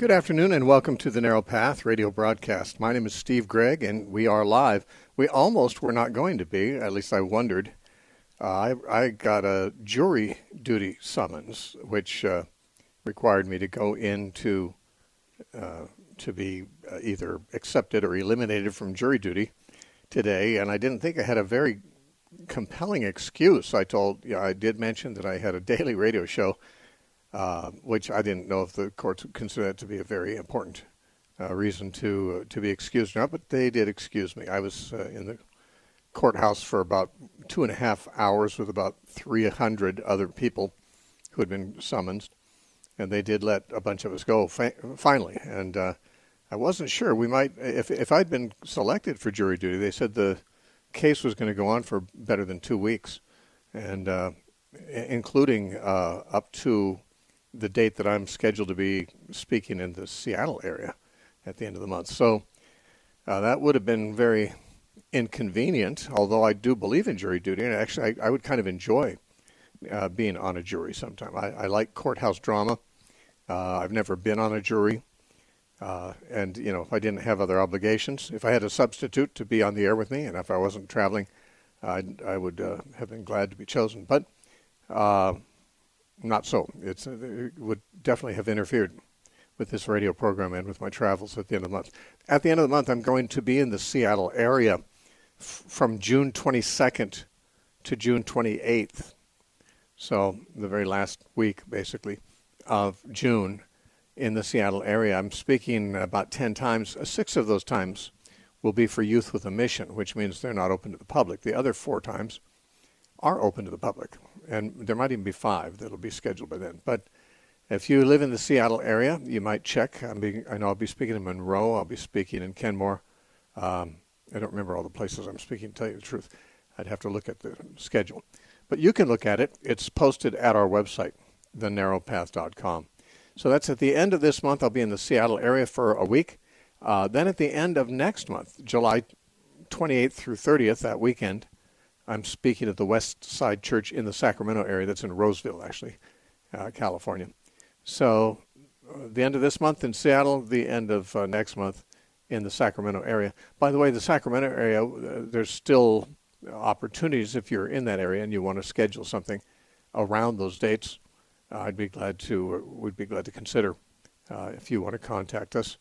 Good afternoon and welcome to the Narrow Path radio broadcast. My name is Steve Gregg and we are live. We almost were not going to be, at least I wondered. I got a jury duty summons, which required me to go in to be either accepted or eliminated from jury duty today, and I didn't think I had a very compelling excuse. I did mention that I had a daily radio show, which I didn't know if the courts would consider that to be a very important reason to be excused or not, but they did excuse me. I was in the courthouse for about 2.5 hours with about 300 other people who had been summoned, and they did let a bunch of us go finally. And I wasn't sure. We might, if I'd been selected for jury duty, they said the case was going to go on for better than 2 weeks, and including up to the date that I'm scheduled to be speaking in the Seattle area at the end of the month. So that would have been very inconvenient, although I do believe in jury duty, and actually I would kind of enjoy being on a jury sometime. I like courthouse drama. I've never been on a jury. And, you know, if I didn't have other obligations, if I had a substitute to be on the air with me, and if I wasn't traveling, I would have been glad to be chosen. But not so. It would definitely have interfered with this radio program and with my travels at the end of the month. At the end of the month, I'm going to be in the Seattle area from June 22nd to June 28th. So the very last week, basically, of June in the Seattle area. I'm speaking about 10 times. 6 of those times will be for Youth with a Mission, which means they're not open to the public. The other 4 times are open to the public, and there might even be 5 that'll be scheduled by then. But if you live in the Seattle area, you might check. I know I'll be speaking in Monroe. I'll be speaking in Kenmore. I don't remember all the places I'm speaking, to tell you the truth. I'd have to look at the schedule. But you can look at it. It's posted at our website, thenarrowpath.com. So that's at the end of this month. I'll be in the Seattle area for a week. Then at the end of next month, July 28th through 30th, that weekend, I'm speaking at the West Side Church in the Sacramento area. That's in Roseville, actually, California. So the end of this month in Seattle, the end of next month in the Sacramento area. By the way, the Sacramento area, there's still opportunities if you're in that area and you want to schedule something around those dates. We'd be glad to consider if you want to contact us.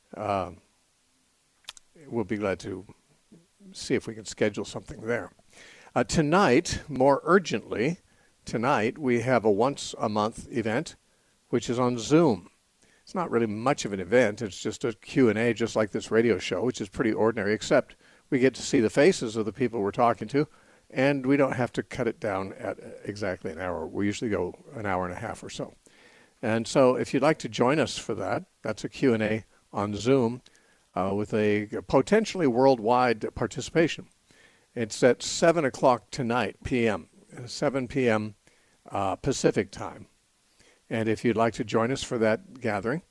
We'll be glad to see if we can schedule something there. Tonight, more urgently, we have a once-a-month event, which is on Zoom. It's not really much of an event. It's just a Q&A, just like this radio show, which is pretty ordinary, except we get to see the faces of the people we're talking to, and we don't have to cut it down at exactly an hour. We usually go an hour and a half or so. And so if you'd like to join us for that, that's a Q&A on Zoom with a potentially worldwide participation. It's at 7 o'clock tonight, p.m., 7 p.m. Pacific time. And if you'd like to join us for that gathering,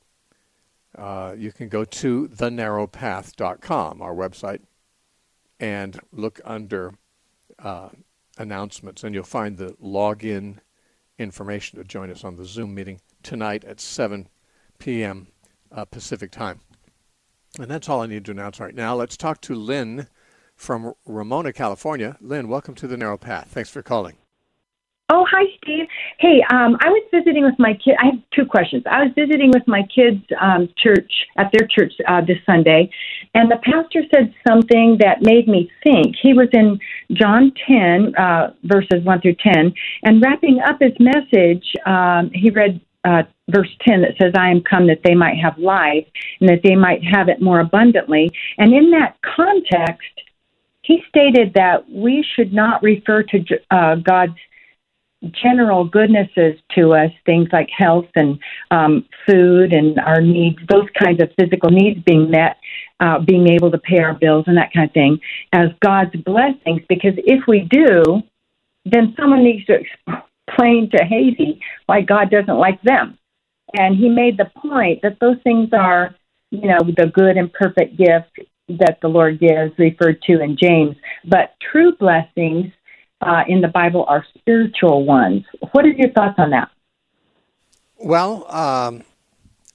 you can go to thenarrowpath.com, our website, and look under announcements, and you'll find the login information to join us on the Zoom meeting tonight at 7 p.m. Pacific time. And that's all I need to announce right now. Let's talk to Lynn from Ramona, California. Lynn, welcome to the Narrow Path. Thanks for calling. Oh, hi, Steve. Hey, I was visiting with my kid. I have 2 questions. I was visiting with my kids' church, at their church this Sunday, and the pastor said something that made me think. He was in John 10, verses 1 through 10, and wrapping up his message, he read verse 10 that says, I am come that they might have life, and that they might have it more abundantly. And in that context, he stated that we should not refer to God's general goodnesses to us, things like health and food and our needs, those kinds of physical needs being met, being able to pay our bills and that kind of thing, as God's blessings. Because if we do, then someone needs to explain to Hazy why God doesn't like them. And he made the point that those things are, you know, the good and perfect gift that the Lord gives, referred to in James. But true blessings in the Bible are spiritual ones. What are your thoughts on that? Well,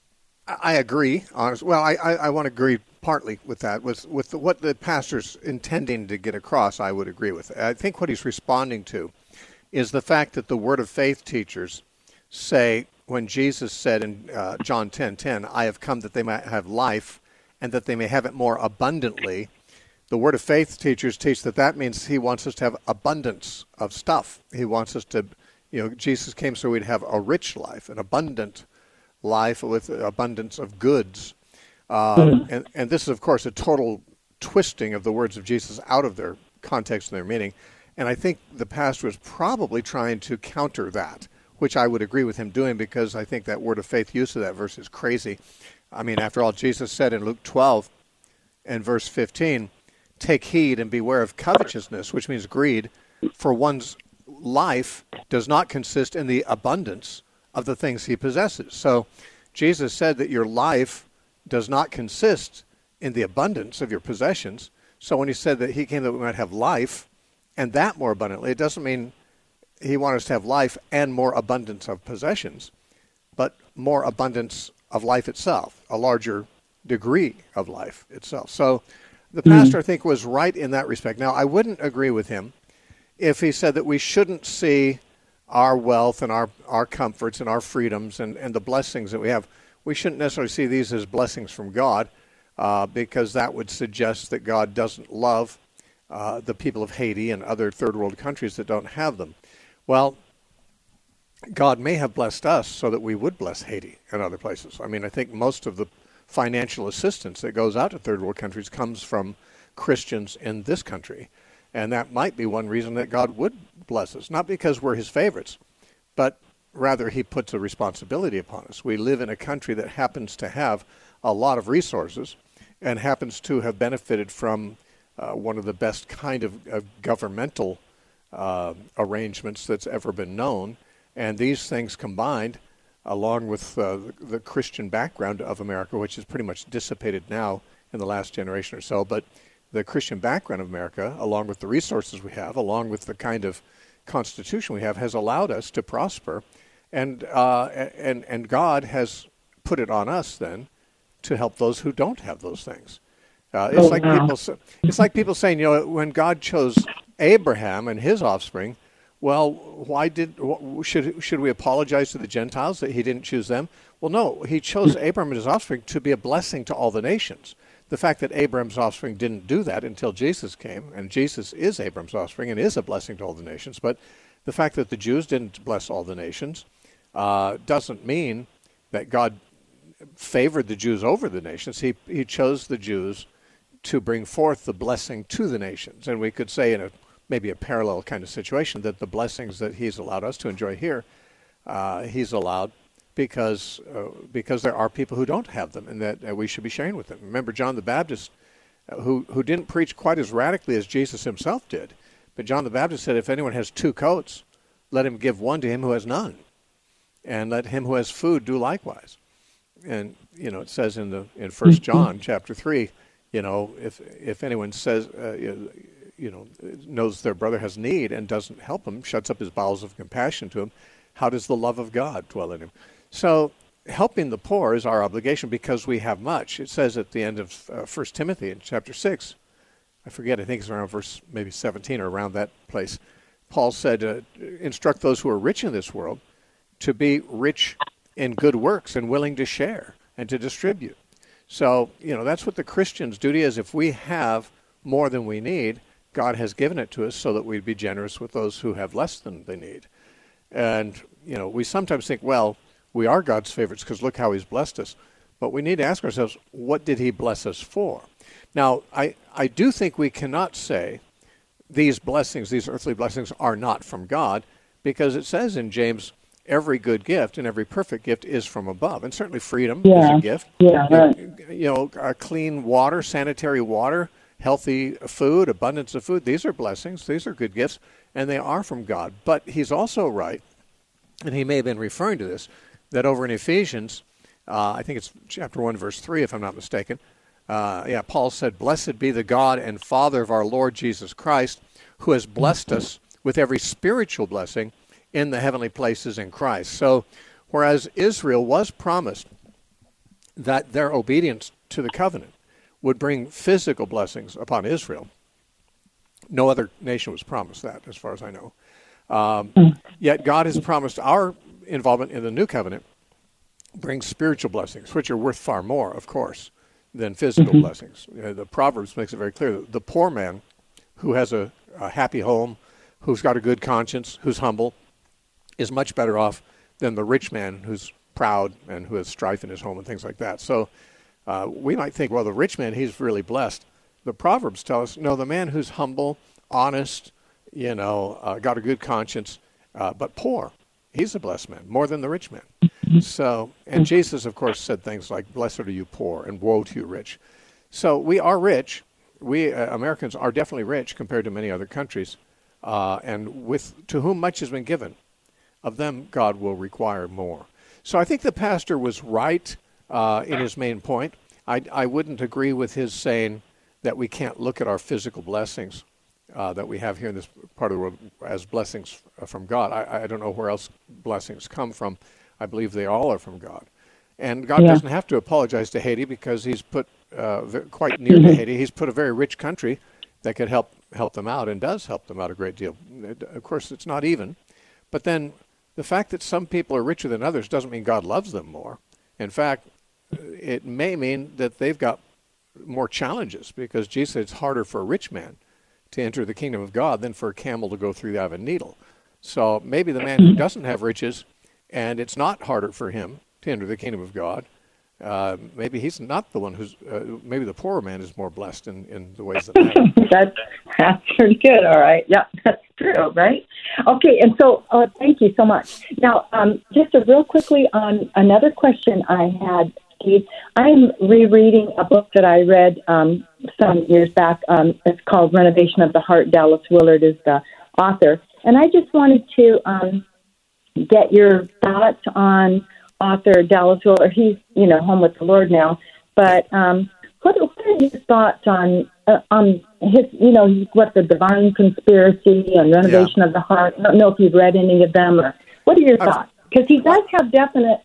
I agree. Honestly, well, I want to agree partly with that. With what the pastor's intending to get across, I would agree with. I think what he's responding to is the fact that the Word of Faith teachers say, when Jesus said in John 10:10, "I have come that they might have life, and that they may have it more abundantly." The Word of Faith teachers teach that that means he wants us to have abundance of stuff. He wants us to, Jesus came so we'd have a rich life, an abundant life with abundance of goods. And this is, of course, a total twisting of the words of Jesus out of their context and their meaning. And I think the pastor was probably trying to counter that, which I would agree with him doing, because I think that Word of Faith use of that verse is crazy. I mean, after all, Jesus said in Luke 12 and verse 15, "Take heed and beware of covetousness," which means greed, "for one's life does not consist in the abundance of the things he possesses." So Jesus said that your life does not consist in the abundance of your possessions. So when he said that he came that we might have life, and that more abundantly, it doesn't mean he wants us to have life and more abundance of possessions, but more abundance of life itself, a larger degree of life itself. So the pastor, I think, was right in that respect. Now, I wouldn't agree with him if he said that we shouldn't see our wealth and our comforts and our freedoms and the blessings that we have. We shouldn't necessarily see these as blessings from God, because that would suggest that God doesn't love the people of Haiti and other third world countries that don't have them. Well, God may have blessed us so that we would bless Haiti and other places. I mean, I think most of the financial assistance that goes out to third world countries comes from Christians in this country. And that might be one reason that God would bless us, not because we're his favorites, but rather he puts a responsibility upon us. We live in a country that happens to have a lot of resources and happens to have benefited from one of the best kind of governmental arrangements that's ever been known. And these things combined, along with the Christian background of America, which is pretty much dissipated now in the last generation or so, but the Christian background of America, along with the resources we have, along with the kind of constitution we have, has allowed us to prosper. And God has put it on us then to help those who don't have those things. It's like people saying, when God chose Abraham and his offspring, well, should we apologize to the Gentiles that he didn't choose them? Well, no, he chose Abraham and his offspring to be a blessing to all the nations. The fact that Abraham's offspring didn't do that until Jesus came, and Jesus is Abraham's offspring and is a blessing to all the nations, but the fact that the Jews didn't bless all the nations doesn't mean that God favored the Jews over the nations. He chose the Jews to bring forth the blessing to the nations. And we could say in maybe a parallel kind of situation that the blessings that he's allowed us to enjoy here, he's allowed because there are people who don't have them, and that we should be sharing with them. Remember John the Baptist, who didn't preach quite as radically as Jesus himself did, but John the Baptist said, if anyone has 2 coats, let him give one to him who has none, and let him who has food do likewise. And it says in 1 John chapter 3, if anyone says knows their brother has need and doesn't help him, shuts up his bowels of compassion to him, how does the love of God dwell in him? So helping the poor is our obligation because we have much. It says at the end of 1 Timothy in chapter 6, I forget, I think it's around verse maybe 17 or around that place, Paul said, instruct those who are rich in this world to be rich in good works and willing to share and to distribute. So, that's what the Christian's duty is. If we have more than we need, God has given it to us so that we'd be generous with those who have less than they need. And, we sometimes think, well, we are God's favorites because look how he's blessed us. But we need to ask ourselves, what did he bless us for? Now, I do think we cannot say these blessings, these earthly blessings, are not from God, because it says in James, every good gift and every perfect gift is from above. And certainly freedom is a gift. Yeah, right. Clean water, sanitary water, healthy food, abundance of food, these are blessings, these are good gifts, and they are from God. But he's also right, and he may have been referring to this, that over in Ephesians, I think it's chapter 1, verse 3, if I'm not mistaken, Paul said, blessed be the God and Father of our Lord Jesus Christ, who has blessed us with every spiritual blessing in the heavenly places in Christ. So, whereas Israel was promised that their obedience to the covenant would bring physical blessings upon Israel. No other nation was promised that, as far as I know. Yet God has promised our involvement in the new covenant brings spiritual blessings, which are worth far more, of course, than physical blessings. The Proverbs makes it very clear that the poor man who has a happy home, who's got a good conscience, who's humble, is much better off than the rich man who's proud and who has strife in his home and things like that. So we might think, well, the rich man, he's really blessed. The Proverbs tell us, no, the man who's humble, honest, got a good conscience, but poor, he's a blessed man, more than the rich man. So, and Jesus, of course, said things like, blessed are you poor, and woe to you rich. So we are rich. We Americans are definitely rich compared to many other countries. And to whom much has been given, of them God will require more. So I think the pastor was right in his main point. I wouldn't agree with his saying that we can't look at our physical blessings that we have here in this part of the world as blessings from God. I don't know where else blessings come from. I believe they all are from God. And God doesn't have to apologize to Haiti because he's put quite near to Haiti. He's put a very rich country that could help them out and does help them out a great deal. Of course, it's not even. But then the fact that some people are richer than others doesn't mean God loves them more. In fact, it may mean that they've got more challenges because Jesus said it's harder for a rich man to enter the kingdom of God than for a camel to go through the eye of a needle. So maybe the man who doesn't have riches and it's not harder for him to enter the kingdom of God, maybe he's not the one who's, maybe the poorer man is more blessed in the ways that matter. That's pretty good. All right. Yeah, that's true, right? Okay, and so thank you so much. Now, just real quickly on another question I had, Steve. I'm rereading a book that I read some years back. It's called Renovation of the Heart. Dallas Willard is the author. And I just wanted to get your thoughts on author Dallas Willard. He's, home with the Lord now. But what are his thoughts on his, what the divine conspiracy and renovation of the heart? I don't know if you've read any of them, or what are your thoughts? Because he does have definite,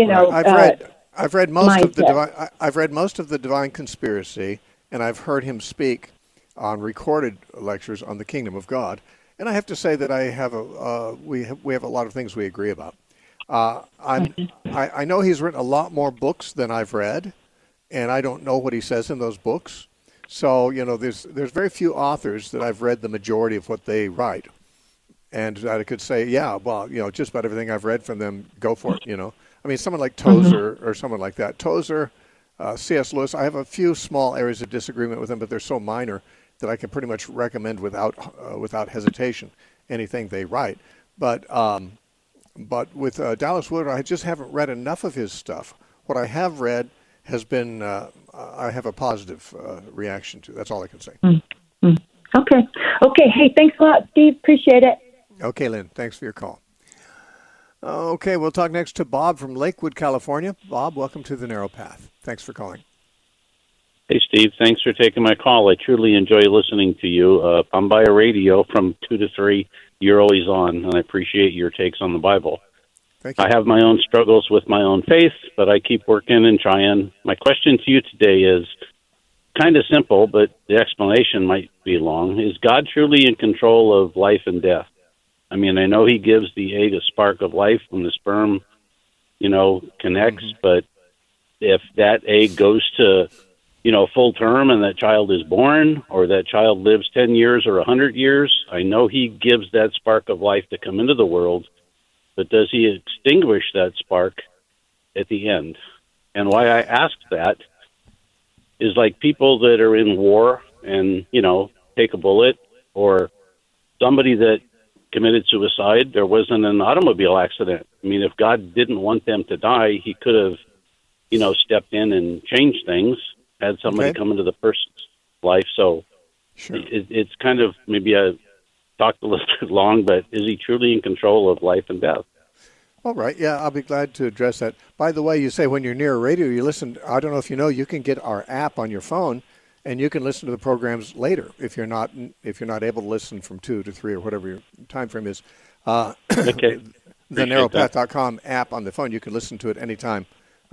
I've read most of the divine. I've read most of the Divine Conspiracy, and I've heard him speak on recorded lectures on the Kingdom of God. And I have to say that I have we have a lot of things we agree about. I know he's written a lot more books than I've read, and I don't know what he says in those books. So there's very few authors that I've read the majority of what they write, and that I could say, yeah, well, just about everything I've read from them, go for it. I mean, someone like Tozer or someone like that. Tozer, C.S. Lewis, I have a few small areas of disagreement with them, but they're so minor that I can pretty much recommend without hesitation anything they write. But with Dallas Willard, I just haven't read enough of his stuff. What I have read has been, I have a positive reaction to. That's all I can say. Okay. Hey, thanks a lot, Steve. Appreciate it. Okay, Lynn. Thanks for your call. Okay, we'll talk next to Bob from Lakewood, California. Bob, welcome to The Narrow Path. Thanks for calling. Hey, Steve. Thanks for taking my call. I truly enjoy listening to you. I'm by a radio from 2 to 3. You're always on, and I appreciate your takes on the Bible. Thank you. I have my own struggles with my own faith, but I keep working and trying. My question to you today is kind of simple, but the explanation might be long. Is God truly in control of life and death? I mean, I know he gives the egg a spark of life when the sperm, connects, but if that egg goes to, full term and that child is born or that child lives 10 years or 100 years, I know he gives that spark of life to come into the world, but does he extinguish that spark at the end? And why I ask that is like people that are in war and, take a bullet, or somebody that committed suicide, there wasn't an automobile accident. I mean, if God didn't want them to die, he could have, stepped in and changed things, had somebody come into the person's life. So sure. It's kind of, maybe I talked a little bit long, but is he truly in control of life and death? All right. Yeah, I'll be glad to address that. By the way, you say when you're near a radio, you listen. I don't know if you know, you can get our app on your phone, and you can listen to the programs later if you're not able to listen from 2 to 3 or whatever your time frame is. Okay. The narrowpath.com app on the phone, you can listen to it anytime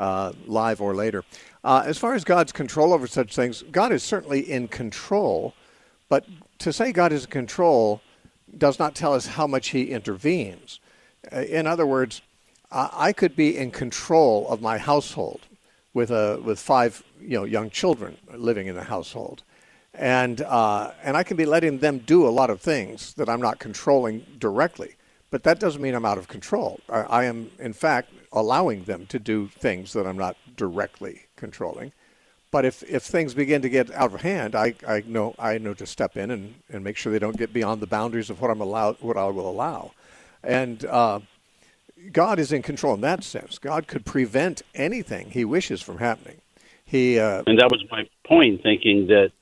live or later. As far as God's control over such things, God is certainly in control, but to say God is in control does not tell us how much he intervenes. In other words, I could be in control of my household with 5 young children living in the household, and I can be letting them do a lot of things that I'm not controlling directly, but that doesn't mean I'm out of control. I am, in fact, allowing them to do things that I'm not directly controlling. But if things begin to get out of hand, I know to step in and make sure they don't get beyond the boundaries of what I will allow. And God is in control in that sense. God could prevent anything he wishes from happening. And that was my point, thinking that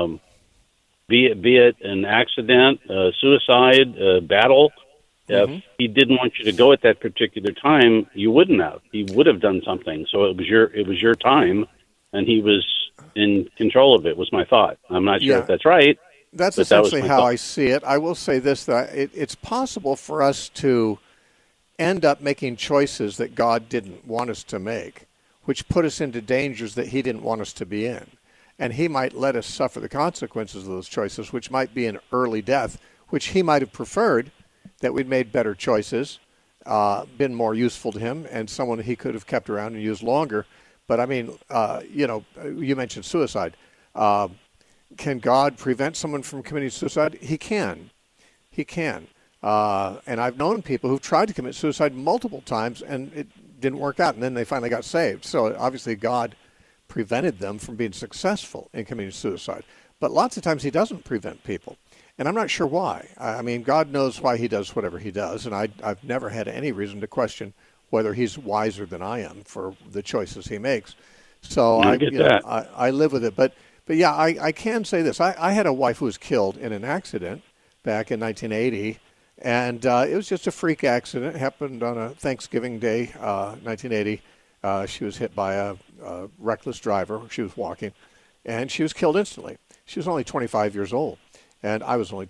be it an accident, suicide, battle, if he didn't want you to go at that particular time, you wouldn't have. He would have done something. So it was your time, and he was in control of it, was my thought. I'm not sure if that's right. That's essentially how I see it. I will say this, that it's possible for us to end up making choices that God didn't want us to make, which put us into dangers that he didn't want us to be in. And he might let us suffer the consequences of those choices, which might be an early death, which he might have preferred that we'd made better choices, been more useful to him, and someone he could have kept around and used longer. But I mean, you mentioned suicide. Can God prevent someone from committing suicide? He can. He can. And I've known people who've tried to commit suicide multiple times, and it didn't work out, and then they finally got saved. So obviously God prevented them from being successful in committing suicide. But lots of times he doesn't prevent people. And I'm not sure why. I mean, God knows why he does whatever he does, and I've never had any reason to question whether he's wiser than I am for the choices he makes. So I live with it. But yeah, I can say this. I had a wife who was killed in an accident back in 1980, and it was just a freak accident. It happened on a Thanksgiving Day, 1980. She was hit by a reckless driver. She was walking, and she was killed instantly. She was only 25 years old, and I was only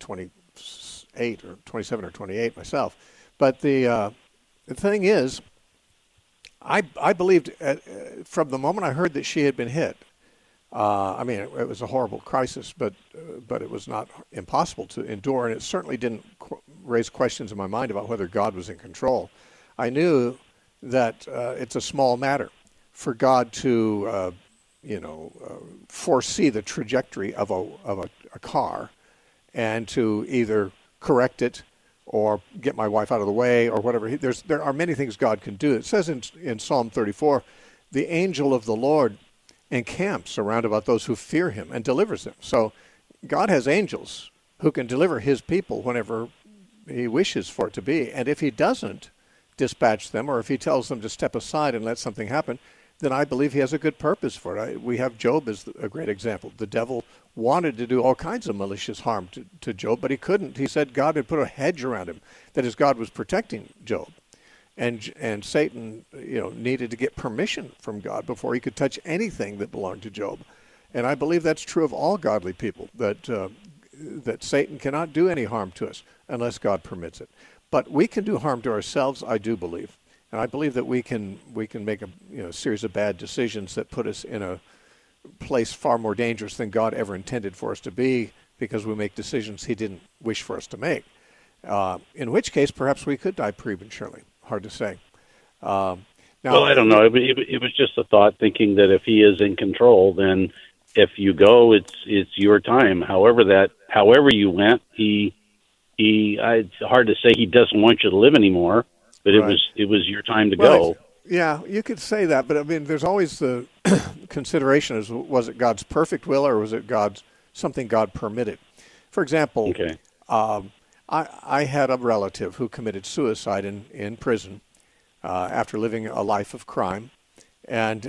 28 or 27 or 28 myself. But the thing is, I believed from the moment I heard that she had been hit. I mean, it was a horrible crisis, but it was not impossible to endure, and it certainly didn't raise questions in my mind about whether God was in control. I knew that it's a small matter for God to, foresee the trajectory of a car, and to either correct it or get my wife out of the way or whatever. There are many things God can do. It says in Psalm 34, the angel of the Lord encamps around about those who fear him and delivers them. So God has angels who can deliver his people whenever he wishes for it to be. And if he doesn't dispatch them, or if he tells them to step aside and let something happen, then I believe he has a good purpose for it. We have Job as a great example. The devil wanted to do all kinds of malicious harm to Job, but he couldn't. He said God had put a hedge around him. That is, God was protecting Job. And Satan, needed to get permission from God before he could touch anything that belonged to Job. And I believe that's true of all godly people, that Satan cannot do any harm to us unless God permits it. But we can do harm to ourselves, I do believe. And I believe that we can make a series of bad decisions that put us in a place far more dangerous than God ever intended for us to be, because we make decisions he didn't wish for us to make. In which case, perhaps we could die prematurely. Hard to say. Now, well, I don't know. It was just a thought, thinking that if he is in control, then if you go, it's your time. However you went, it's hard to say he doesn't want you to live anymore, but right. it was your time to go. Yeah, you could say that, but I mean, there's always the consideration: was it God's perfect will, or was it something God permitted? For example, okay. I had a relative who committed suicide in prison after living a life of crime, and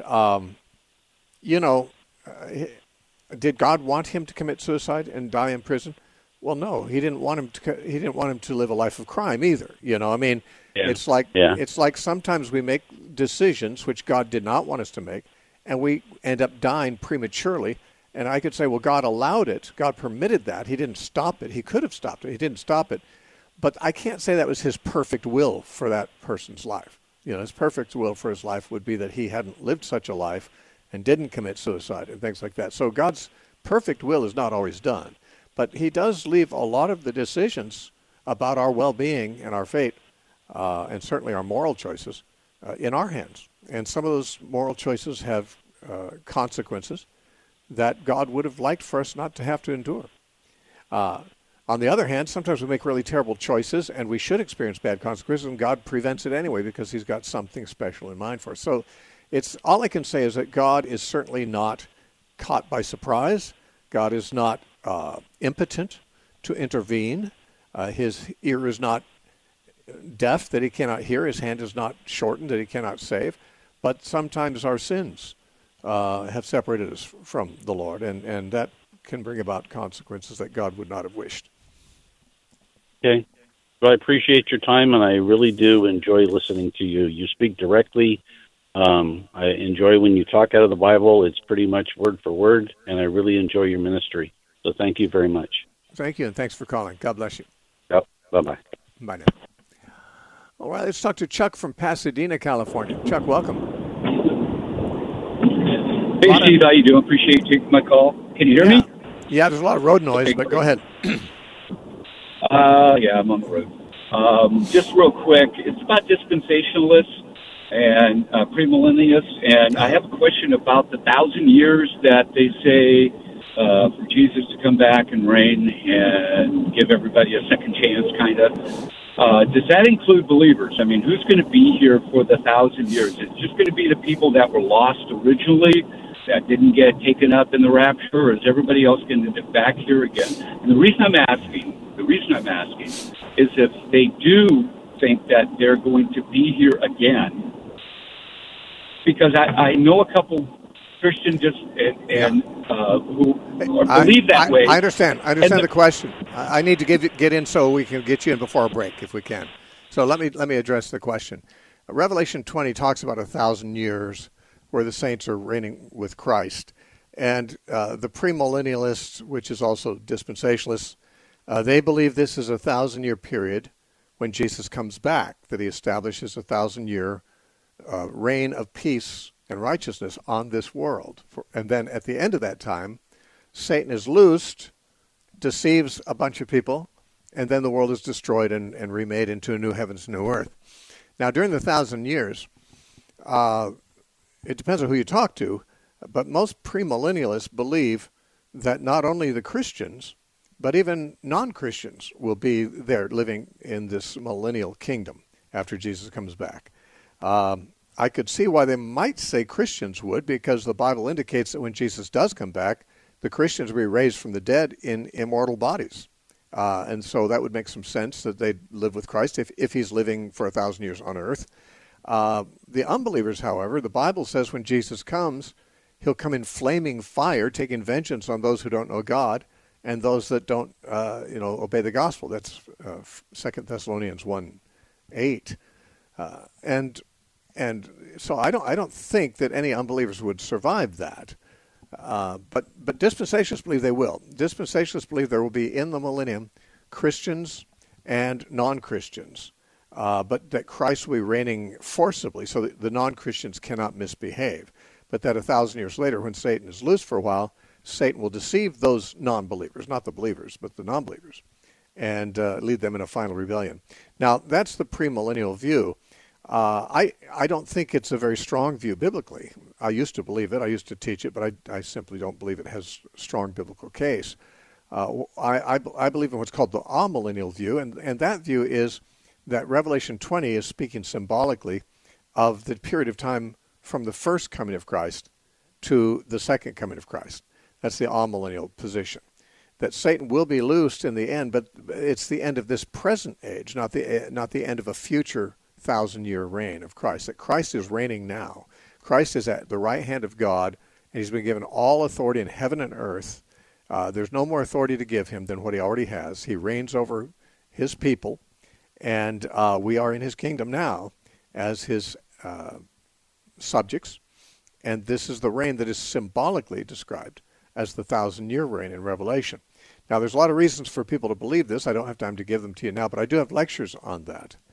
did God want him to commit suicide and die in prison? Well, no, he didn't want him to. He didn't want him to live a life of crime either. I mean, it's like sometimes we make decisions which God did not want us to make, and we end up dying prematurely. And I could say, well, God allowed it. God permitted that. He didn't stop it. He could have stopped it. He didn't stop it. But I can't say that was his perfect will for that person's life. His perfect will for his life would be that he hadn't lived such a life and didn't commit suicide and things like that. So God's perfect will is not always done. But he does leave a lot of the decisions about our well-being and our fate, and certainly our moral choices, in our hands. And some of those moral choices have consequences that God would have liked for us not to have to endure. On the other hand, sometimes we make really terrible choices, and we should experience bad consequences, and God prevents it anyway because he's got something special in mind for us. So it's all I can say is that God is certainly not caught by surprise. God is not impotent to intervene. His ear is not deaf that he cannot hear. His hand is not shortened that he cannot save. But sometimes our sins have separated us from the Lord, and that can bring about consequences that God would not have wished. Okay. Well, I appreciate your time, and I really do enjoy listening to you. You speak directly. I enjoy when you talk out of the Bible. It's pretty much word for word, and I really enjoy your ministry. So thank you very much. Thank you, and thanks for calling. God bless you. Yep. Bye-bye. Bye now. All right, let's talk to Chuck from Pasadena, California. Chuck, welcome. Hey, Steve, how you doing? Appreciate you taking my call. Can you hear me? Yeah, there's a lot of road noise, Okay, but great. go ahead. Yeah, I'm on the road. Just real quick, it's about dispensationalists and premillennialists, and I have a question about the 1,000 years that they say for Jesus to come back and reign and give everybody a second chance, kind of. Does that include believers? I mean, who's going to be here for the 1,000 years? It's just going to be the people that were lost originally, that didn't get taken up in the rapture, or is everybody else going to get back here again? And the reason I'm asking is if they do think that they're going to be here again, because I know a couple Christians who believe that way. I understand the question. I need to get in so we can get you in before our break, if we can. So let me address the question. Revelation 20 talks about 1,000 years where the saints are reigning with Christ. And the premillennialists, which is also dispensationalists, they believe this is a 1,000-year period when Jesus comes back, that he establishes a 1,000-year reign of peace and righteousness on this world. And then at the end of that time, Satan is loosed, deceives a bunch of people, and then the world is destroyed and remade into a new heavens, new earth. Now, during the 1,000 years, it depends on who you talk to, but most premillennialists believe that not only the Christians, but even non-Christians will be there living in this millennial kingdom after Jesus comes back. I could see why they might say Christians would, because the Bible indicates that when Jesus does come back, the Christians will be raised from the dead in immortal bodies. And so that would make some sense that they'd live with Christ if he's living for 1,000 years on earth. The unbelievers, however, the Bible says when Jesus comes, he'll come in flaming fire, taking vengeance on those who don't know God and those that don't obey the gospel. That's 2 Thessalonians 1:8. And so I don't think that any unbelievers would survive that. But dispensationalists believe they will. Dispensationalists believe there will be in the millennium Christians and non-Christians, but that Christ will be reigning forcibly so that the non-Christians cannot misbehave. But that 1,000 years later, when Satan is loose for a while, Satan will deceive those non-believers, not the believers, but the non-believers, and lead them in a final rebellion. Now, that's the premillennial view. I don't think it's a very strong view biblically. I used to believe it. I used to teach it, but I simply don't believe it has a strong biblical case. I believe in what's called the amillennial view, and that view is that Revelation 20 is speaking symbolically of the period of time from the first coming of Christ to the second coming of Christ. That's the amillennial position. That Satan will be loosed in the end, but it's the end of this present age, not the end of a future 1,000-year reign of Christ. That Christ is reigning now. Christ is at the right hand of God, and he's been given all authority in heaven and earth. There's no more authority to give him than what he already has. He reigns over his people, and we are in his kingdom now as his subjects. And this is the reign that is symbolically described as the 1,000-year reign in Revelation. Now, there's a lot of reasons for people to believe this. I don't have time to give them to you now, but I do have lectures on that.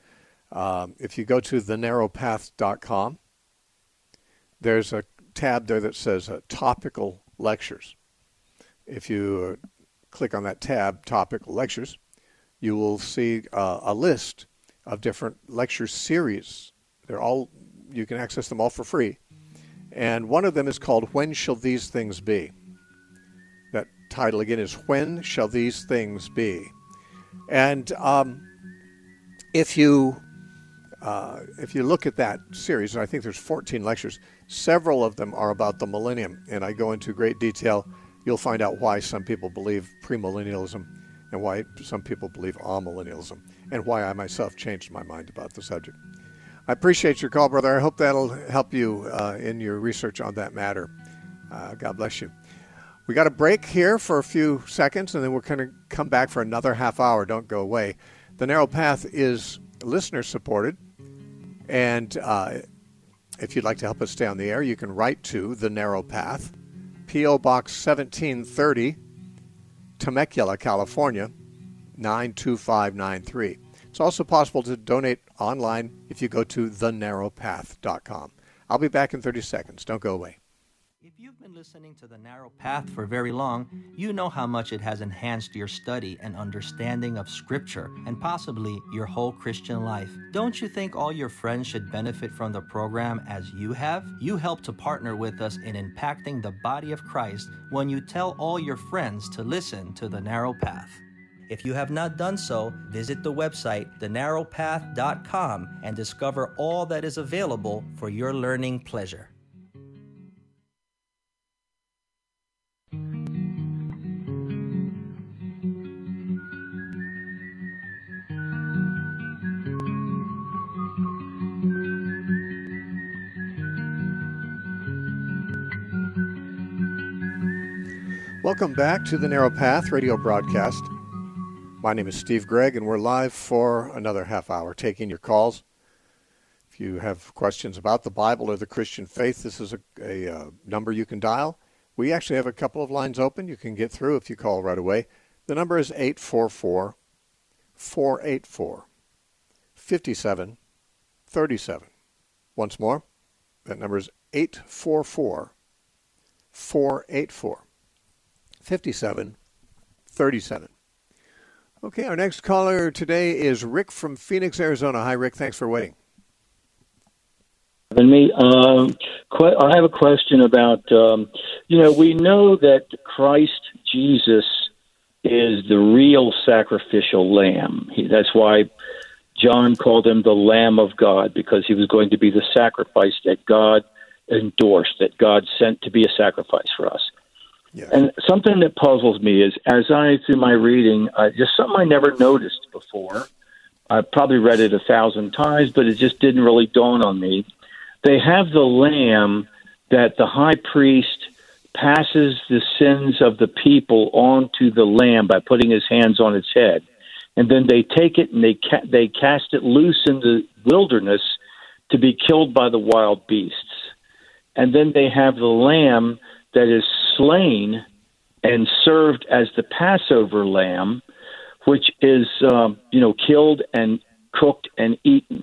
If you go to thenarrowpath.com, there's a tab there that says topical lectures. If you click on that tab, topical lectures, you will see a list of different lecture series. You can access them all for free. And one of them is called When Shall These Things Be? That title again is When Shall These Things Be? And if you look at that series, and I think there's 14 lectures, several of them are about the millennium, and I go into great detail. You'll find out why some people believe premillennialism and why some people believe amillennialism, and why I myself changed my mind about the subject. I appreciate your call, brother. I hope that'll help you in your research on that matter. God bless you. We got a break here for a few seconds, and then we're going to come back for another half hour. Don't go away. The Narrow Path is listener-supported, and if you'd like to help us stay on the air, you can write to The Narrow Path, P.O. Box 1730, Temecula, California, 92593. It's also possible to donate online if you go to thenarrowpath.com. I'll be back in 30 seconds. Don't go away. If you've been listening to The Narrow Path for very long, you know how much it has enhanced your study and understanding of Scripture and possibly your whole Christian life. Don't you think all your friends should benefit from the program as you have? You help to partner with us in impacting the body of Christ when you tell all your friends to listen to The Narrow Path. If you have not done so, visit the website, thenarrowpath.com, and discover all that is available for your learning pleasure. Welcome back to the Narrow Path radio broadcast. My name is Steve Gregg, and we're live for another half hour taking your calls. If you have questions about the Bible or the Christian faith, this is a number you can dial. We actually have a couple of lines open. You can get through if you call right away. The number is 844-484-5737. Once more, that number is 844-484-5737. Okay, our next caller today is Rick from Phoenix, Arizona. Hi, Rick. Thanks for waiting. I have a question about, we know that Christ Jesus is the real sacrificial lamb. That's why John called him the Lamb of God, because he was going to be the sacrifice that God endorsed, that God sent to be a sacrifice for us. Yes. And something that puzzles me is, through my reading, just something I never noticed before. I probably read it 1,000 times, but it just didn't really dawn on me. They have the lamb that the high priest passes the sins of the people onto the lamb by putting his hands on its head. And then they take it and they cast it loose in the wilderness to be killed by the wild beasts. And then they have the lamb that is slain and served as the Passover lamb, which is, killed and cooked and eaten.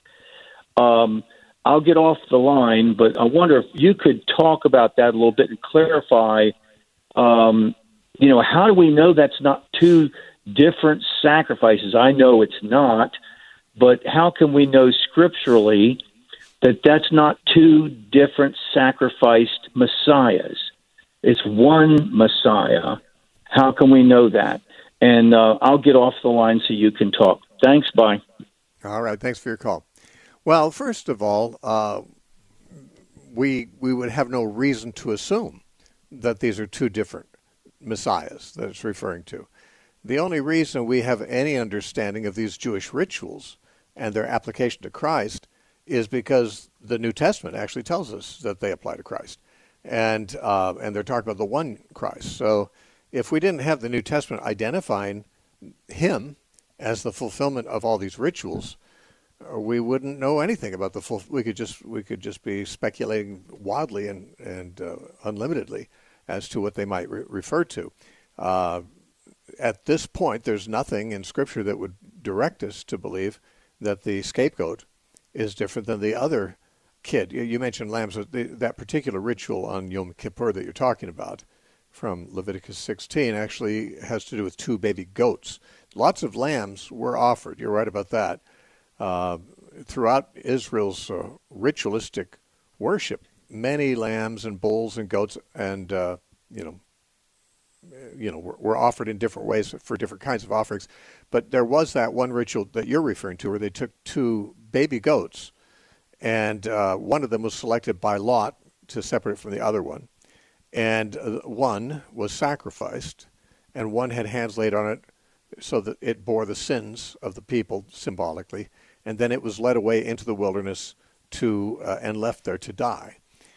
I'll get off the line, but I wonder if you could talk about that a little bit and clarify, how do we know that's not two different sacrifices? I know it's not, but how can we know scripturally that that's not two different sacrificed messiahs? It's one Messiah. How can we know that? And I'll get off the line so you can talk. Thanks. Bye. All right. Thanks for your call. Well, first of all, we would have no reason to assume that these are two different messiahs that it's referring to. The only reason we have any understanding of these Jewish rituals and their application to Christ is because the New Testament actually tells us that they apply to Christ. And they're talking about the one Christ. So if we didn't have the New Testament identifying him as the fulfillment of all these rituals, we wouldn't know anything about the full. We could just be speculating wildly and unlimitedly as to what they might refer to. At this point, there's nothing in Scripture that would direct us to believe that the scapegoat is different than the other kid. You mentioned lambs. That particular ritual on Yom Kippur that you're talking about from Leviticus 16 actually has to do with 2 baby goats. Lots of lambs were offered. You're right about that. Throughout Israel's ritualistic worship, many lambs and bulls and goats and were offered in different ways for different kinds of offerings. But there was that one ritual that you're referring to where they took 2 baby goats, and one of them was selected by lot to separate from the other one. And one was sacrificed, and one had hands laid on it so that it bore the sins of the people symbolically, and then it was led away into the wilderness and left there to die.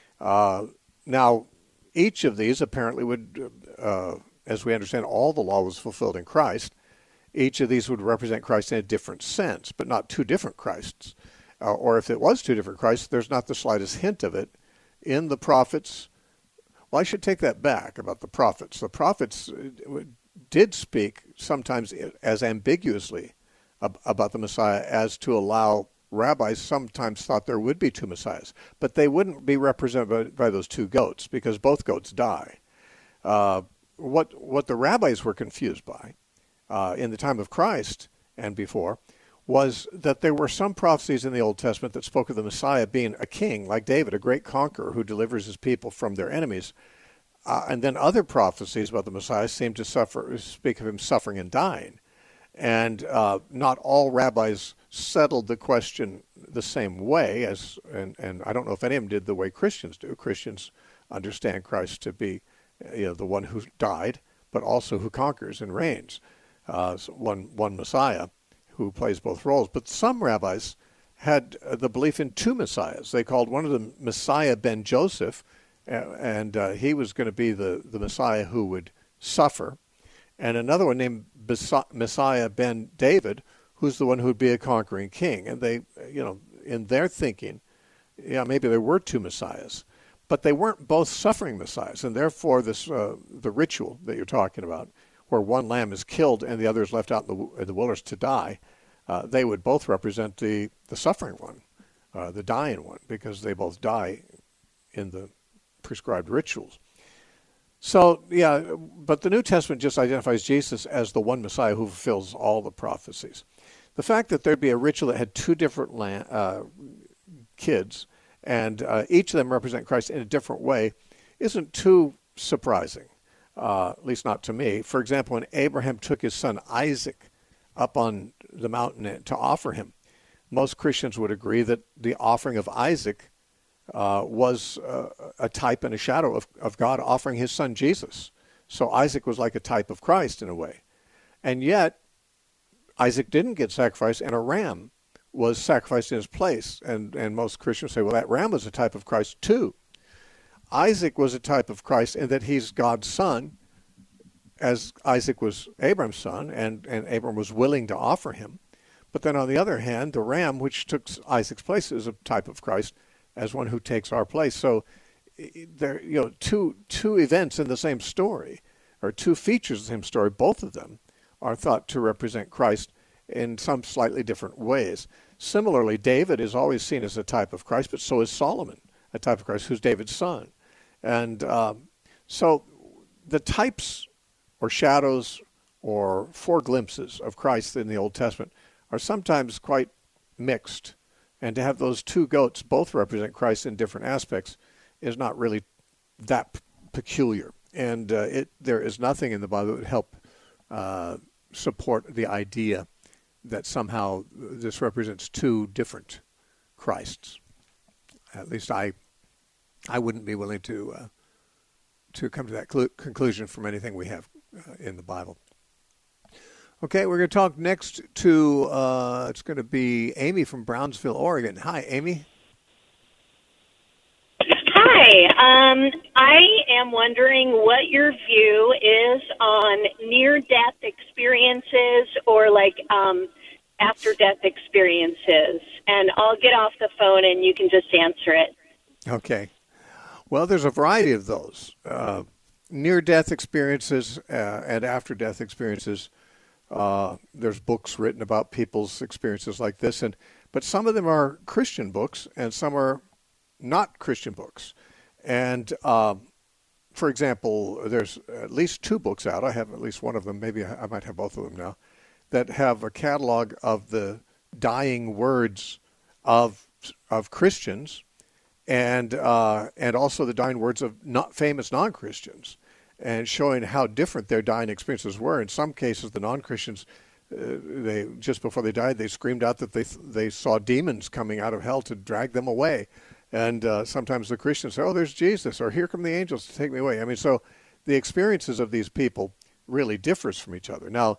Now, each of these apparently would, as we understand, all the law was fulfilled in Christ. Each of these would represent Christ in a different sense, but not 2 different Christs. Or if it was 2 different Christs, there's not the slightest hint of it in the prophets. Well, I should take that back about the prophets. The prophets did speak sometimes as ambiguously about the Messiah as to allow rabbis sometimes thought there would be 2 Messiahs, but they wouldn't be represented by those 2 goats because both goats die. What the rabbis were confused by in the time of Christ and before was that there were some prophecies in the Old Testament that spoke of the Messiah being a king like David, a great conqueror who delivers his people from their enemies. And then other prophecies about the Messiah seemed to speak of him suffering and dying. And not all rabbis settled the question the same way, and I don't know if any of them did the way Christians do. Christians understand Christ to be the one who died, but also who conquers and reigns, one Messiah who plays both roles. But some rabbis had the belief in 2 Messiahs. They called one of them Messiah ben Joseph, and he was going to be the Messiah who would suffer, and another one named Messiah ben David, who's the one who would be a conquering king. And they, in their thinking, maybe there were 2 Messiahs, but they weren't both suffering Messiahs, and therefore the ritual that you're talking about, where one lamb is killed and the other is left out in the wilderness to die, they would both represent the suffering one, the dying one, because they both die in the prescribed rituals. So, but the New Testament just identifies Jesus as the one Messiah who fulfills all the prophecies. The fact that there'd be a ritual that had 2 different kids, and each of them represent Christ in a different way, isn't too surprising, at least not to me. For example, when Abraham took his son Isaac up on the mountain to offer him, most Christians would agree that the offering of Isaac was a type and a shadow of God offering his son Jesus. So Isaac was like a type of Christ in a way. And yet, Isaac didn't get sacrificed, and a ram was sacrificed in his place. And most Christians say, well, that ram was a type of Christ too. Isaac was a type of Christ in that he's God's son, as Isaac was Abraham's son, and Abraham was willing to offer him. But then on the other hand, the ram, which took Isaac's place, is a type of Christ as one who takes our place. So there, two events in the same story, or 2 features of the same story, both of them are thought to represent Christ in some slightly different ways. Similarly, David is always seen as a type of Christ, but so is Solomon, a type of Christ, who's David's son. And so the types or shadows or foreglimpses of Christ in the Old Testament are sometimes quite mixed. And to have those 2 goats both represent Christ in different aspects is not really that peculiar. And there is nothing in the Bible that would help support the idea that somehow this represents 2 different Christs. At least I wouldn't be willing to come to that conclusion from anything we have in the Bible. Okay, we're going to talk next to, it's going to be Amy from Brownsville, Oregon. Hi, Amy. Hi. I am wondering what your view is on near-death experiences or after-death experiences. And I'll get off the phone and you can just answer it. Okay. Well, there's a variety of those. Near-death experiences and after-death experiences There's books written about people's experiences like this, but some of them are Christian books and some are not Christian books. And for example, there's at least 2 books out. I have at least one of them. Maybe I might have both of them now, that have a catalog of the dying words of Christians, and also the dying words of famous non-Christians, and showing how different their dying experiences were. In some cases, the non-Christians, they just before they died, they screamed out that they saw demons coming out of hell to drag them away. And sometimes the Christians say, "Oh, there's Jesus," or "Here come the angels to take me away." I mean, so the experiences of these people really differs from each other. Now,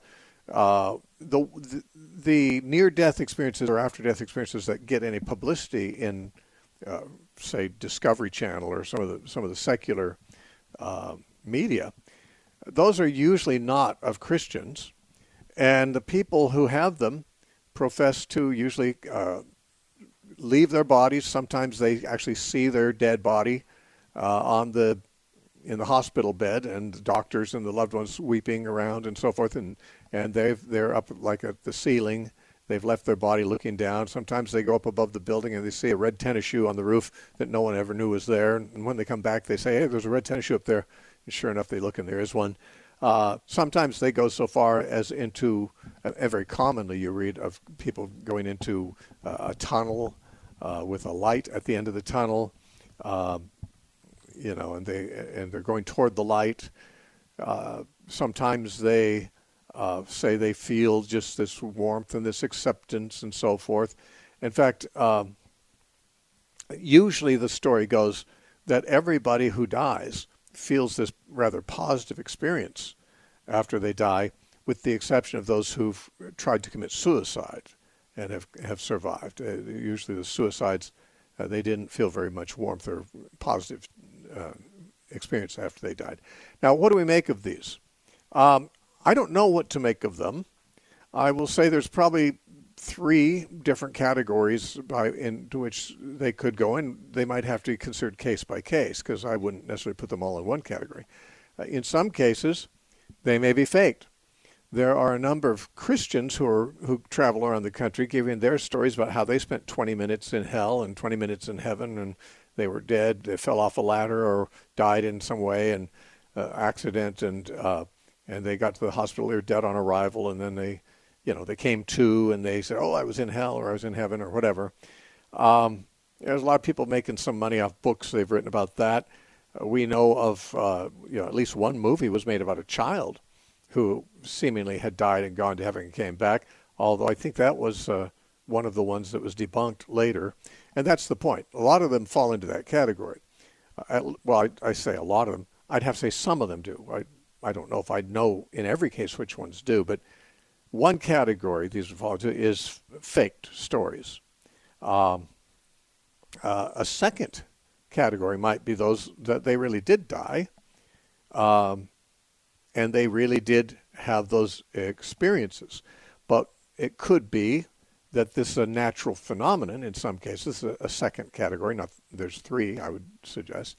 the near-death experiences or after-death experiences that get any publicity in, say, Discovery Channel or some of the secular media, those are usually not of Christians, and the people who have them profess to usually leave their bodies. Sometimes they actually see their dead body in the hospital bed, and the doctors and the loved ones weeping around and so forth, and they're up like at the ceiling. They've left their body looking down. Sometimes they go up above the building and they see a red tennis shoe on the roof that no one ever knew was there. And when they come back, they say, "Hey, there's a red tennis shoe up there." And sure enough, they look and there is one. Sometimes they go so far as into, very commonly you read of people going into a tunnel with a light at the end of the tunnel, and they're going toward the light. Sometimes they say they feel just this warmth and this acceptance and so forth. In fact, usually the story goes that everybody who dies feels this rather positive experience after they die, with the exception of those who've tried to commit suicide and have survived. Usually the suicides, they didn't feel very much warmth or positive experience after they died. Now, what do we make of these? I don't know what to make of them. I will say there's probably 3 different categories into which they could go, and they might have to be considered case by case, because I wouldn't necessarily put them all in one category. In some cases, they may be faked. There are a number of Christians who travel around the country giving their stories about how they spent 20 minutes in hell and 20 minutes in heaven, and they were dead, they fell off a ladder or died in some way, and accident, and they got to the hospital, they were dead on arrival, and then they came to and they said, "Oh, I was in hell," or "I was in heaven," or whatever. There's a lot of people making some money off books they've written about that. We know of, at least one movie was made about a child who seemingly had died and gone to heaven and came back, although I think that was one of the ones that was debunked later. And that's the point. A lot of them fall into that category. I say a lot of them. I'd have to say some of them do. I don't know if I'd know in every case which ones do, but one category these would fall into is faked stories. A second category might be those that they really did die, and they really did have those experiences. But it could be that this is a natural phenomenon in some cases, a second category. There's 3, I would suggest.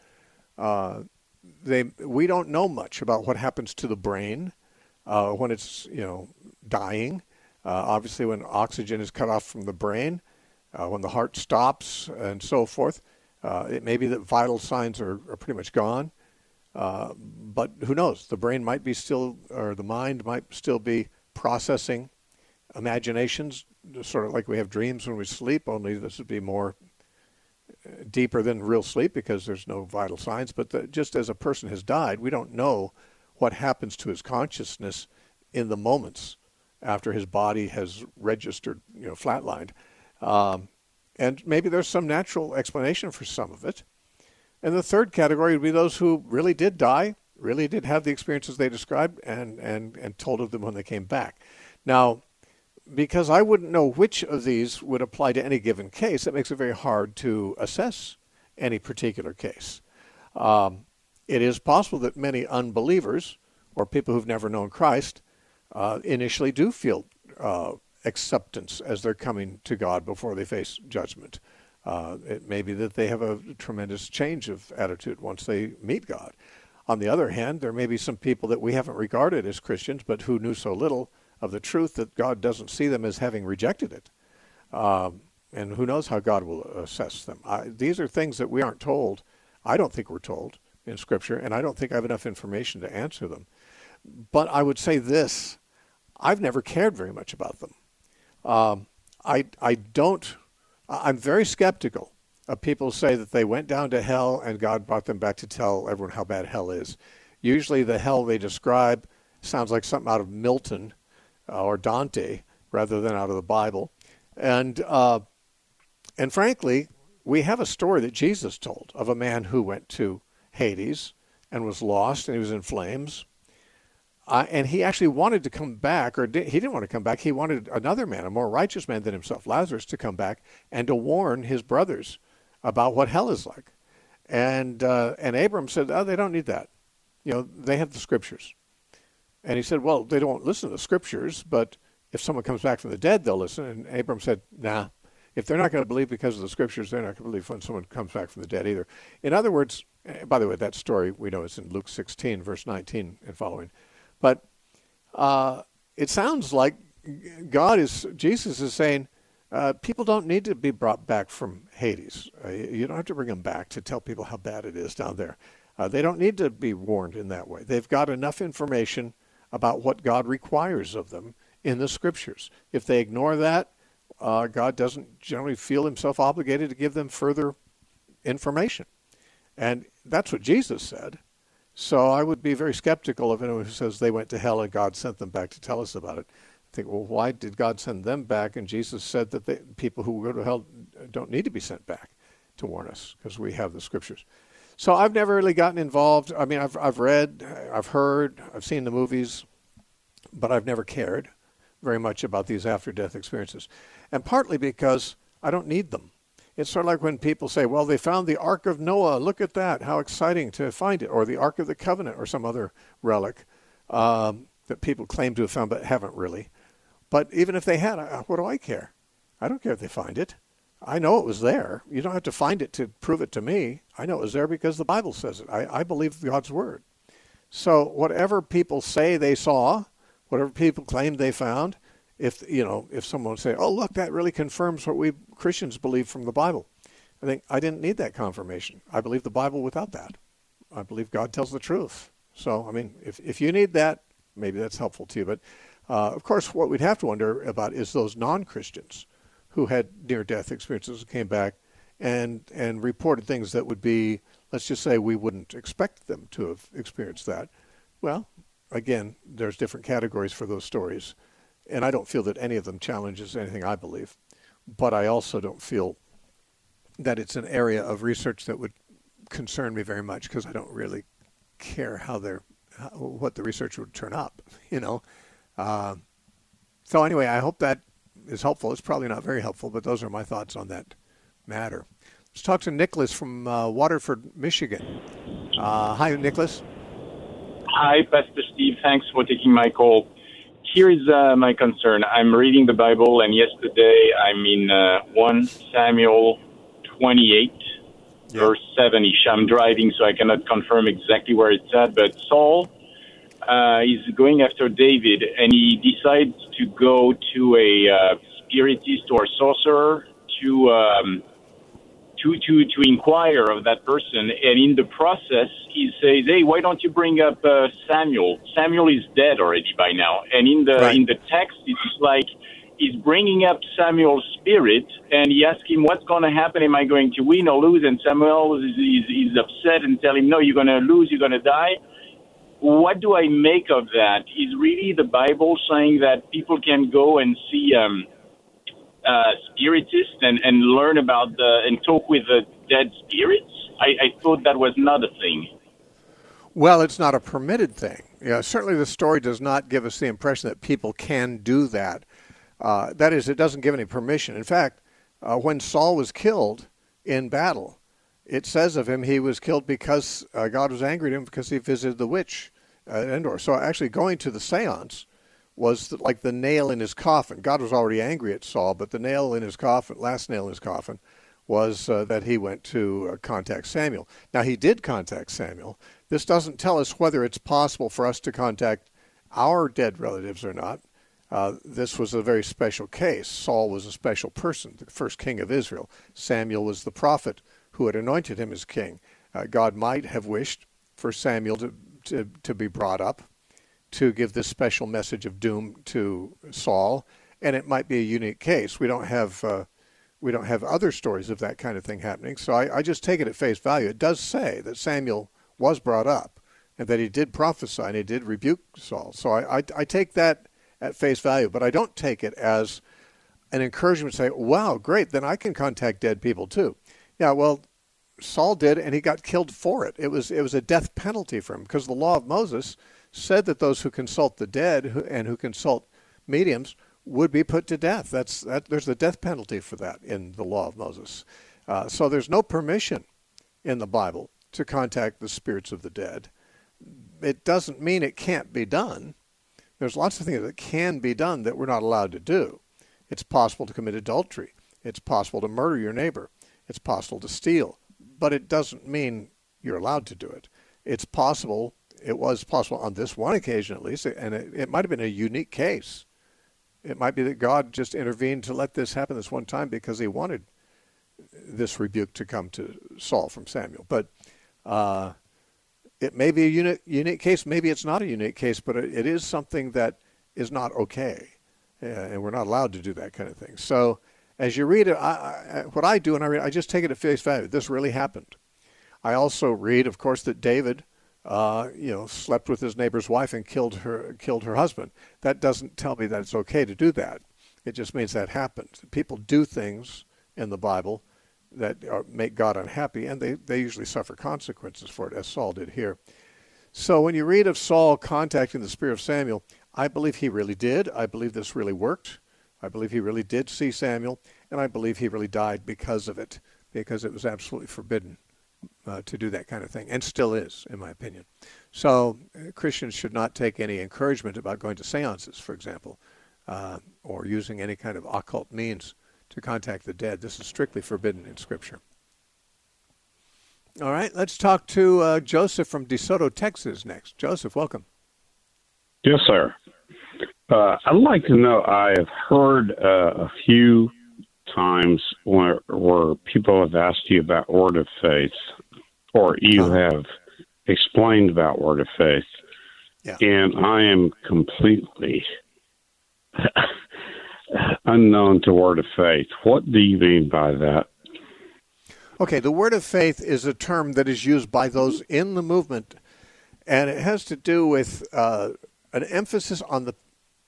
We don't know much about what happens to the brain when it's dying. Obviously, when oxygen is cut off from the brain, when the heart stops, and so forth, it may be that vital signs are pretty much gone. But who knows? The brain might be still, or the mind might still be processing imaginations, sort of like we have dreams when we sleep, only this would be more deeper than real sleep because there's no vital signs. But just as a person has died, we don't know what happens to his consciousness in the moments after his body has registered, flatlined. And maybe there's some natural explanation for some of it. And the third category would be those who really did die, really did have the experiences they described, and told of them when they came back. Now, because I wouldn't know which of these would apply to any given case, it makes it very hard to assess any particular case. It is possible that many unbelievers or people who've never known Christ initially do feel acceptance as they're coming to God before they face judgment. It may be that they have a tremendous change of attitude once they meet God. On the other hand, there may be some people that we haven't regarded as Christians, but who knew so little of the truth that God doesn't see them as having rejected it. And who knows how God will assess them. These are things that we aren't told. I don't think we're told in Scripture, and I don't think I have enough information to answer them. But I would say this, I've never cared very much about them. I'm very skeptical of people who say that they went down to hell and God brought them back to tell everyone how bad hell is. Usually the hell they describe sounds like something out of Milton or Dante rather than out of the Bible. And frankly, we have a story that Jesus told of a man who went to Hades and was lost and he was in flames. And he actually wanted to come back, or he didn't want to come back. He wanted another man, a more righteous man than himself, Lazarus, to come back and to warn his brothers about what hell is like. And Abram said, oh, they don't need that. They have the Scriptures. And he said, well, they don't listen to the Scriptures, but if someone comes back from the dead, they'll listen. And Abram said, nah, if they're not going to believe because of the Scriptures, they're not going to believe when someone comes back from the dead either. In other words, by the way, that story we know is in Luke 16, verse 19 and following. But it sounds like Jesus is saying, people don't need to be brought back from Hades. You don't have to bring them back to tell people how bad it is down there. They don't need to be warned in that way. They've got enough information about what God requires of them in the Scriptures. If they ignore that, God doesn't generally feel himself obligated to give them further information. And that's what Jesus said. So I would be very skeptical of anyone who says they went to hell and God sent them back to tell us about it. I think, well, why did God send them back? And Jesus said that people who go to hell don't need to be sent back to warn us because we have the Scriptures. So I've never really gotten involved. I mean, I've read, I've heard, I've seen the movies, but I've never cared very much about these after-death experiences. And partly because I don't need them. It's sort of like when people say, well, they found the Ark of Noah. Look at that. How exciting to find it. Or the Ark of the Covenant or some other relic that people claim to have found but haven't really. But even if they had, what do I care? I don't care if they find it. I know it was there. You don't have to find it to prove it to me. I know it was there because the Bible says it. I believe God's Word. So whatever people say they saw, whatever people claim they found, if someone would say, oh, look, that really confirms what we Christians believe from the Bible. I think I didn't need that confirmation. I believe the Bible without that. I believe God tells the truth. So, I mean, if you need that, maybe that's helpful to you. But, of course, what we'd have to wonder about is those non-Christians who had near-death experiences and came back and reported things that would be, let's just say we wouldn't expect them to have experienced that. Well, again, there's different categories for those stories. And I don't feel that any of them challenges anything I believe. But I also don't feel that it's an area of research that would concern me very much because I don't really care what the research would turn up, So anyway, I hope that is helpful. It's probably not very helpful, but those are my thoughts on that matter. Let's talk to Nicholas from Waterford, Michigan. Hi, Nicholas. Hi, Pastor Steve. Thanks for taking my call. Here is my concern. I'm reading the Bible, and yesterday I'm in 1 Samuel 28, verse 7-ish. I'm driving, so I cannot confirm exactly where it's at, but Saul is going after David, and he decides to go to a spiritist or sorcerer to inquire of that person, and in the process, he says, "Hey, why don't you bring up Samuel? Samuel is dead already by now." And in the text, it's like he's bringing up Samuel's spirit, and he asks him, "What's going to happen? Am I going to win or lose?" And Samuel is upset and tell him, "No, you're going to lose. You're going to die." What do I make of that? Is really the Bible saying that people can go and see spiritists and learn about and talk with the dead spirits? I thought that was not a thing. Well, it's not a permitted thing. Yeah, certainly the story does not give us the impression that people can do that. That is, it doesn't give any permission. In fact, when Saul was killed in battle, it says of him he was killed because God was angry at him because he visited the witch at Endor. So actually going to the seance was like the nail in his coffin. God was already angry at Saul, but the nail in his coffin, last nail in his coffin, was that he went to contact Samuel. Now, he did contact Samuel. This doesn't tell us whether it's possible for us to contact our dead relatives or not. This was a very special case. Saul was a special person, the first king of Israel. Samuel was the prophet who had anointed him as king. God might have wished for Samuel to be brought up to give this special message of doom to Saul, and it might be a unique case. We don't have other stories of that kind of thing happening, so I just take it at face value. It does say that Samuel was brought up and that he did prophesy and he did rebuke Saul. So I take that at face value, but I don't take it as an encouragement to say, wow, great, then I can contact dead people too. Yeah, well, Saul did, and he got killed for it. It was a death penalty for him, because the law of Moses said that those who consult the dead and who consult mediums would be put to death. There's a death penalty for that in the law of Moses. So there's no permission in the Bible to contact the spirits of the dead. It doesn't mean it can't be done. There's lots of things that can be done that we're not allowed to do. It's possible to commit adultery. It's possible to murder your neighbor. It's possible to steal. But it doesn't mean you're allowed to do it. It's possible. It was possible on this one occasion at least, and it might have been a unique case. It might be that God just intervened to let this happen this one time because he wanted this rebuke to come to Saul from Samuel. But it may be a unique case. Maybe it's not a unique case, but it is something that is not okay. And we're not allowed to do that kind of thing. So as you read it, what I do when I read it, I just take it at face value. This really happened. I also read, of course, that David slept with his neighbor's wife and killed her husband. That doesn't tell me that it's okay to do that. It just means that happened. People do things in the Bible that make God unhappy, and they usually suffer consequences for it, as Saul did here. So when you read of Saul contacting the spirit of Samuel, I believe he really did. I believe this really worked. I believe he really did see Samuel, and I believe he really died because of it, because it was absolutely forbidden to do that kind of thing, and still is, in my opinion. So Christians should not take any encouragement about going to seances, for example, or using any kind of occult means to contact the dead. This is strictly forbidden in Scripture. All right, let's talk to Joseph from DeSoto, Texas next. Joseph, welcome. Yes, sir. I'd like to know, I have heard a few times where people have asked you about Word of Faith, or you have explained about Word of Faith, and I am completely unknown to Word of Faith. What do you mean by that? Okay, the Word of Faith is a term that is used by those in the movement, and it has to do with an emphasis on the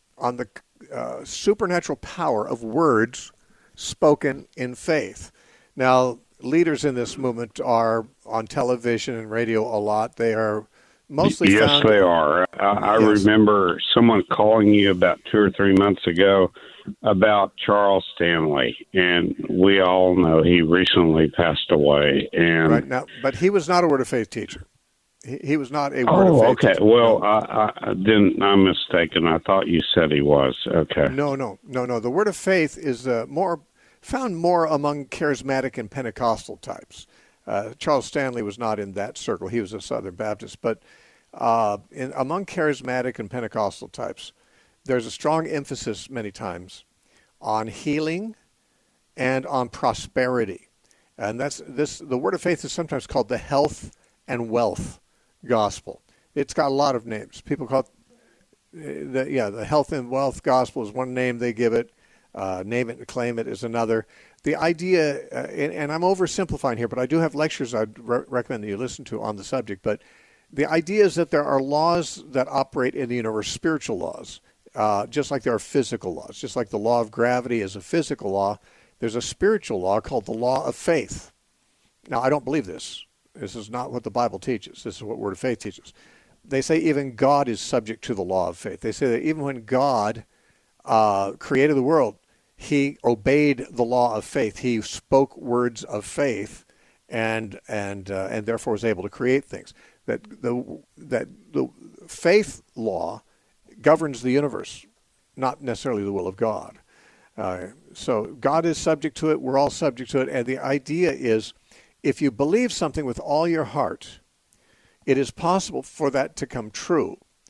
supernatural power of words spoken in faith. Now, leaders in this movement are on television and radio a lot. They are mostly Yes, they are. I remember someone calling you about 2 or 3 months ago about Charles Stanley, and we all know he recently passed away. And right now, but he was not a Word of Faith teacher. He was not a Word of Faith teacher. Okay. Well, then I'm mistaken. I thought you said he was. Okay. No. The Word of Faith is found more among charismatic and Pentecostal types. Charles Stanley was not in that circle. He was a Southern Baptist. But among charismatic and Pentecostal types, there's a strong emphasis many times on healing and on prosperity. And the Word of Faith is sometimes called the health and wealth gospel. It's got a lot of names. People call it the health and wealth gospel is one name they give it. Name it and claim it is another. The idea, and I'm oversimplifying here, but I do have lectures I'd recommend that you listen to on the subject. But the idea is that there are laws that operate in the universe, spiritual laws, just like there are physical laws. Just like the law of gravity is a physical law, there's a spiritual law called the law of faith. Now, I don't believe this. This is not what the Bible teaches. This is what Word of Faith teaches. They say even God is subject to the law of faith. They say that even when God created the world, he obeyed the law of faith. He spoke words of faith, and therefore was able to create things. That the faith law governs the universe, not necessarily the will of God. So God is subject to it. We're all subject to it. And the idea is, if you believe something with all your heart, it is possible for that to come true.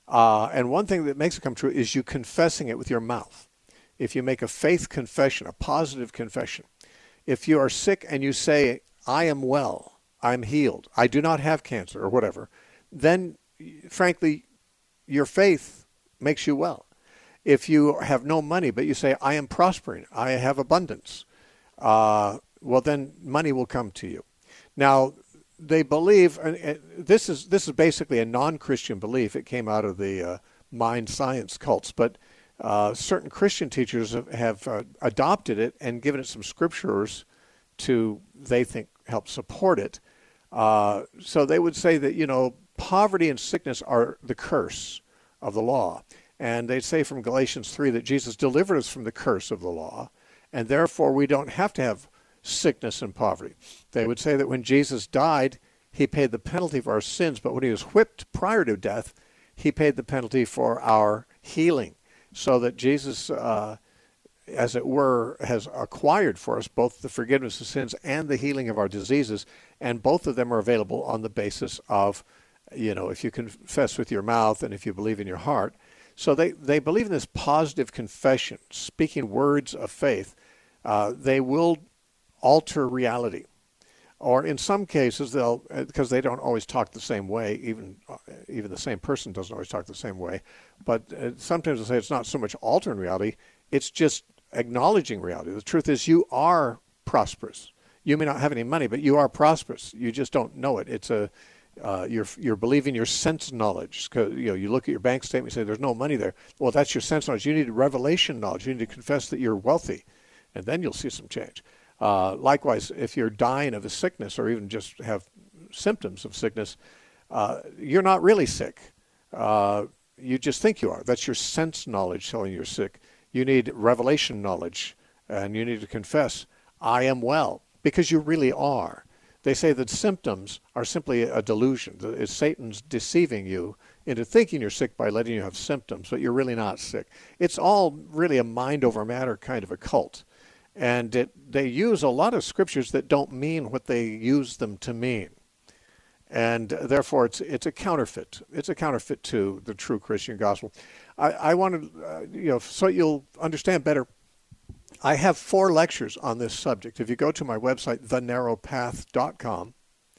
And one thing that makes it come true is you confessing it with your mouth. If you make a faith confession, a positive confession, if you are sick and you say, I am well, I'm healed, I do not have cancer or whatever, then frankly, your faith makes you well. If you have no money, but you say, I am prospering, I have abundance, well, then money will come to you. Now, they believe, this is basically a non-Christian belief. It came out of the mind science cults, but certain Christian teachers have adopted it and given it some scriptures to, they think, help support it. So they would say that, poverty and sickness are the curse of the law. And they say from Galatians 3 that Jesus delivered us from the curse of the law, and therefore we don't have to have sickness and poverty. They would say that when Jesus died, he paid the penalty for our sins, but when he was whipped prior to death, he paid the penalty for our healing. So that Jesus, as it were, has acquired for us both the forgiveness of sins and the healing of our diseases, and both of them are available on the basis of, if you confess with your mouth and if you believe in your heart. So they believe in this positive confession, speaking words of faith. They will alter reality. Or in some cases, because they don't always talk the same way, even the same person doesn't always talk the same way, but sometimes they'll say it's not so much altering reality, it's just acknowledging reality. The truth is you are prosperous. You may not have any money, but you are prosperous. You just don't know it. It's you're believing your sense knowledge. Because you look at your bank statement and say there's no money there. Well, that's your sense knowledge. You need revelation knowledge. You need to confess that you're wealthy, and then you'll see some change. Likewise, if you're dying of a sickness or even just have symptoms of sickness, you're not really sick. You just think you are. That's your sense knowledge telling you you're sick. You need revelation knowledge, and you need to confess, I am well, because you really are. They say that symptoms are simply a delusion. It's Satan's deceiving you into thinking you're sick by letting you have symptoms, but you're really not sick. It's all really a mind over matter kind of a cult. And they use a lot of scriptures that don't mean what they use them to mean. And therefore, it's a counterfeit. It's a counterfeit to the true Christian gospel. I wanted, so you'll understand better, I have 4 lectures on this subject. If you go to my website, thenarrowpath.com,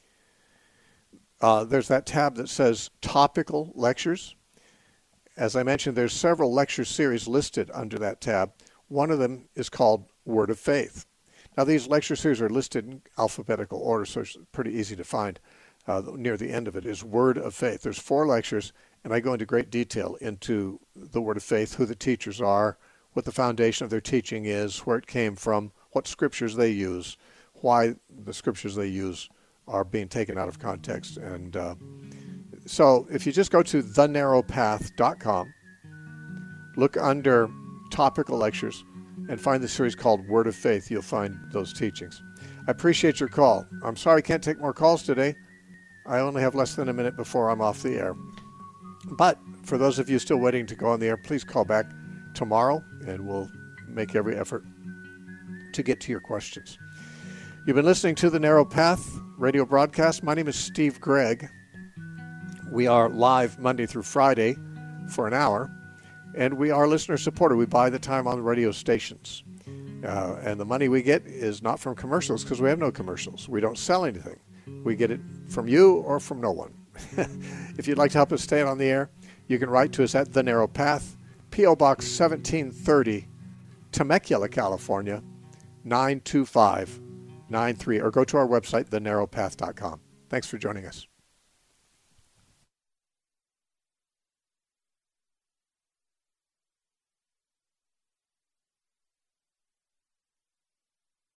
there's that tab that says Topical Lectures. As I mentioned, there's several lecture series listed under that tab. One of them is called Word of Faith. Now, these lecture series are listed in alphabetical order, so it's pretty easy to find. Near the end of it is Word of Faith. There's 4 lectures, and I go into great detail into the Word of Faith, who the teachers are, what the foundation of their teaching is, where it came from, what scriptures they use, why the scriptures they use are being taken out of context. And so if you just go to thenarrowpath.com, look under Topical Lectures, and find the series called Word of Faith, you'll find those teachings. I appreciate your call. I'm sorry I can't take more calls today. I only have less than a minute before I'm off the air. But for those of you still waiting to go on the air, please call back tomorrow, and we'll make every effort to get to your questions. You've been listening to the Narrow Path radio broadcast. My name is Steve Gregg. We are live Monday through Friday for an hour, and we are listener-supported. We buy the time on the radio stations. And the money we get is not from commercials, because we have no commercials. We don't sell anything. We get it from you or from no one. If you'd like to help us stay on the air, you can write to us at The Narrow Path, P.O. Box 1730, Temecula, California, 92593, or go to our website, thenarrowpath.com. Thanks for joining us.